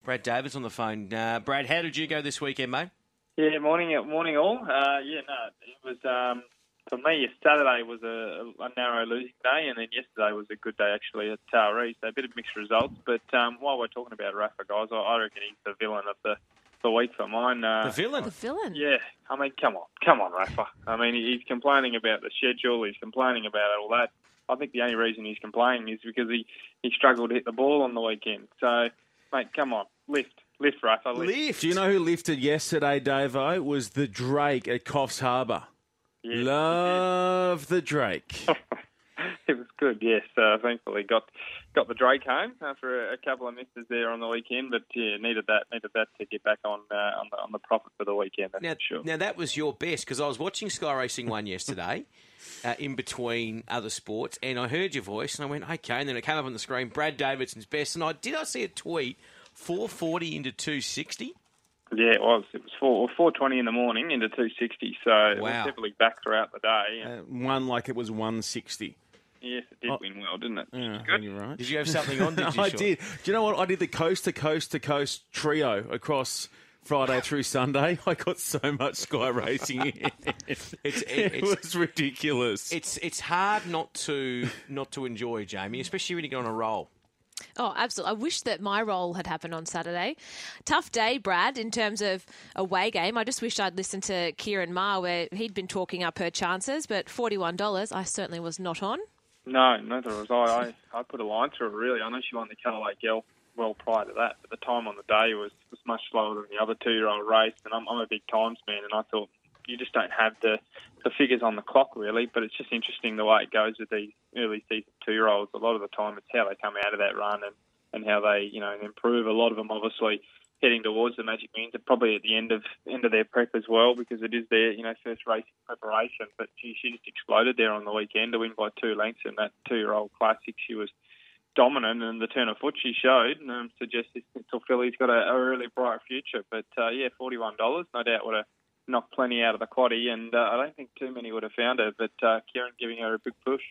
Brad Davis on the phone. Brad, how did you go this weekend, mate? Yeah, morning all. It was for me. Saturday was a narrow losing day, and then yesterday was a good day actually at Taree. So a bit of mixed results. But while we're talking about Rafa, guys, I reckon he's the villain of the week for mine. The villain? The villain? Yeah, I mean, come on, Rafa. I mean, he's complaining about the schedule. He's complaining about all that. I think the only reason he's complaining is because he struggled to hit the ball on the weekend. So, mate, come on, lift, Rafa, lift. Do you know who lifted yesterday, Davo? It was the Drake at Coffs Harbour. Yeah. Love the Drake. It was good, yes. Thankfully got the Drake home after a couple of misses there on the weekend, but yeah, needed that to get back on the profit for the weekend. That's for sure. Now that was your best, because I was watching Sky Racing 1 yesterday, in between other sports, and I heard your voice, and I went, okay, and then it came up on the screen, Brad Davidson's best, and I see a tweet, 440 into 260. Yeah, it was. It was 4:20 in the morning into 260, so it was definitely back throughout the day. One like it was 160. Yes, it did win well, didn't it? Yeah, good. You're right. Did you have something on, did you? I did. Do you know what? I did the coast to coast to coast trio across Friday through Sunday. I got so much Sky Racing in. It was ridiculous. It's hard not to enjoy, Jamie, especially when you get on a roll. Oh, absolutely. I wish that my role had happened on Saturday. Tough day, Brad, in terms of away game. I just wish I'd listened to Kieran Maher where he'd been talking up her chances, but $41 I certainly was not on. No, neither was I. I put a line through it, really. I know she won the Callaway Gel well prior to that, but the time on the day was much slower than the other 2-year-old race, and I'm a big times man, and I thought you just don't have the figures on the clock, really, but it's just interesting the way it goes with these early season 2-year-olds. A lot of the time it's how they come out of that run and how they, improve. A lot of them obviously heading towards the Magic Millions, and probably at the end of their prep as well, because it is their, first racing preparation. But she just exploded there on the weekend to win by 2 lengths in that 2-year-old classic. She was dominant, and the turn of foot she showed suggests this little filly's got a really bright future. But $41, no doubt would have knocked plenty out of the quaddie, and I don't think too many would have found her, but Kieran giving her a big push.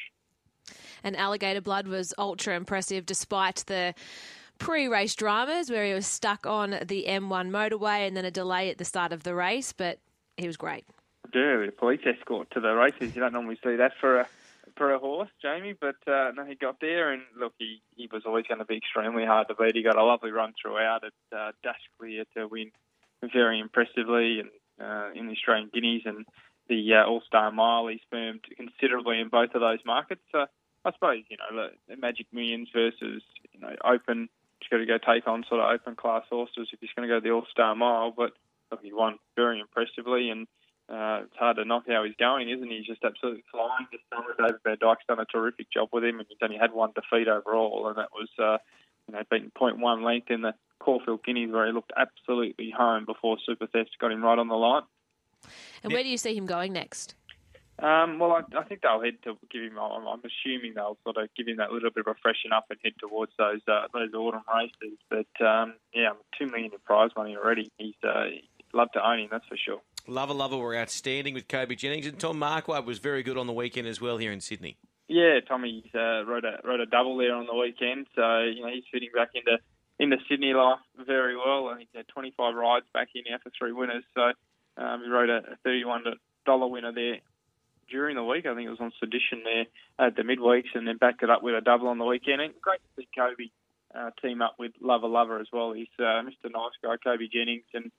And Alligator Blood was ultra impressive despite the pre-race dramas where he was stuck on the M1 motorway and then a delay at the start of the race, but he was great. Yeah, a police escort to the races. You don't normally see that for a horse, Jamie, but no, he got there, and look, he was always going to be extremely hard to beat. He got a lovely run throughout at Dash Clear to win very impressively, and in the Australian Guineas and the All-Star Mile, he's firmed considerably in both of those markets. So I suppose, the Magic Millions versus, open, he's got to go take on sort of open class horses if he's going to go the All-Star Mile. But look, he won very impressively, and it's hard to knock how he's going, isn't he? He's just absolutely flying this summer. David Van Dyke's done a terrific job with him, and he's only had one defeat overall, and that was, beaten 0.1 length in the Caulfield Guineas, where he looked absolutely home before Super Theft got him right on the line. And where do you see him going next? Well, I think they'll head to give him. I'm assuming they'll sort of give him that little bit of a freshen up and head towards those autumn races. But $2 million in prize money already. He's love to own him, that's for sure. Lover were outstanding with Kobe Jennings, and Tom Marquardt was very good on the weekend as well here in Sydney. Yeah, Tommy rode a double there on the weekend, so he's fitting back into Sydney life very well. I think he had 25 rides back in now for 3 winners, so he rode a $31 winner there during the week. I think it was on Sedition there at the midweeks, and then backed it up with a double on the weekend. And great to see Kobe team up with Lover as well. He's Mr. Nice Guy, Kobe Jennings, and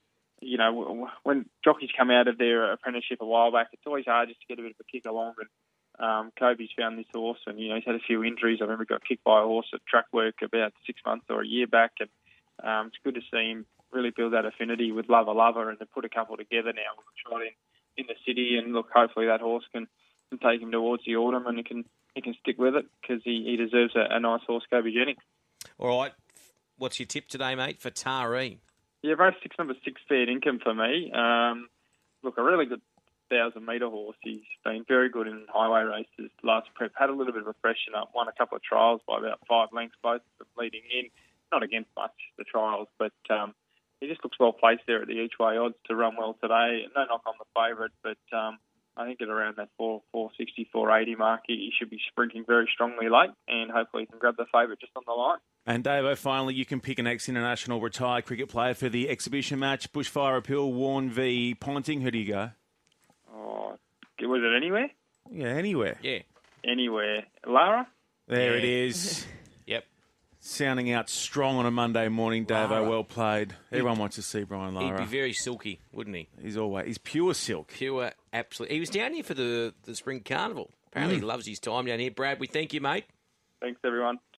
when jockeys come out of their apprenticeship a while back, it's always hard just to get a bit of a kick along. And Kobe's found this horse, and he's had a few injuries. I remember he got kicked by a horse at track work about 6 months or a year back, and it's good to see him really build that affinity with Lover, and to put a couple together now with a trot in the city. And look, hopefully that horse can take him towards the autumn, and he can stick with it, because he deserves a nice horse, Kobe Jennings. All right, what's your tip today, mate, for Taree? Yeah, race 6, number 6, Fair Income for me. Look, a really good 1,000-metre horse. He's been very good in highway races. Last prep had a little bit of a freshen up, won a couple of trials by about 5 lengths, both of them leading in. Not against much, the trials, but he just looks well placed there at the each-way odds to run well today. No knock on the favourite, but I think at around that 460, 480 mark, he should be sprinting very strongly late, and hopefully he can grab the favourite just on the line. And Davo, finally, you can pick an ex-international retired cricket player for the exhibition match. Bushfire Appeal, Warren v Ponting. Who do you go? Oh, was it anywhere? Yeah, anywhere. Yeah. Anywhere. Lara? There Yeah. it is. Yep. Sounding out strong on a Monday morning, Davo. Lara. Well played. Everyone wants to see Brian He'd Lara. be very silky, wouldn't he? He's pure silk. Pure, absolutely. He was down here for the Spring Carnival. Apparently he loves his time down here. Brad, we thank you, mate. Thanks, everyone.